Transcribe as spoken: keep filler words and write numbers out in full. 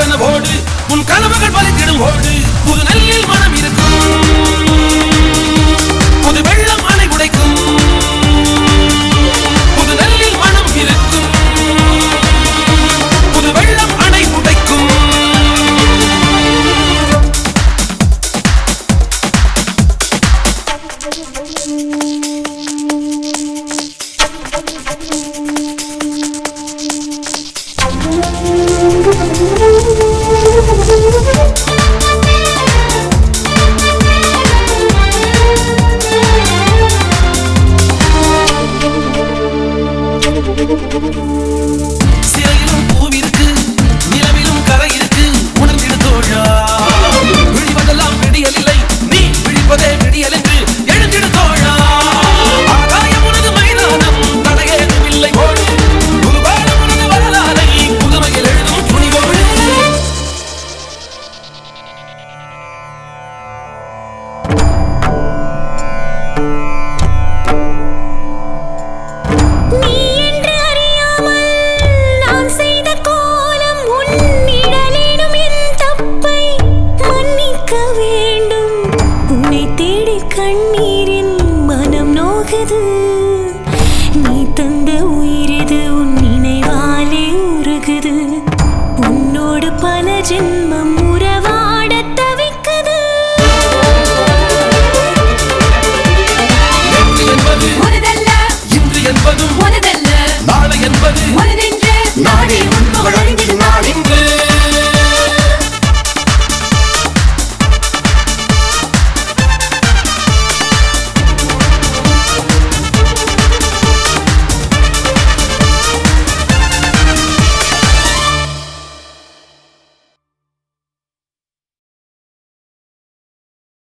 கனவோடு உன் கனவுகள் பலித்திடும் ஓடு புது நெல்லில் மனம் இருக்கும் புது வெள்ளம் அணை உடைக்கும் புது நெல்லில் மனம் இருக்கும் புது வெள்ளம் அணை உடைக்கும் சிறையிலும் பூவிருக்கு நிலவிலும் கரை இருக்கு உணர்ந்திடு தோழா விழிவதெல்லாம் விடியல் இல்லை நீ விழிப்பதே விடியல் என்று எழுந்திடு தோழா ஆகாயம் உனது மைதானம் தடையேதும் இல்லை ஓடு புதுபாலம் உனது வரலாறை புதுமையில் எழுதும் துணிவோடு நீ தந்த உயிரிது உன் நினைவாலே உருகுது உன்னோடு பல ஜென்ம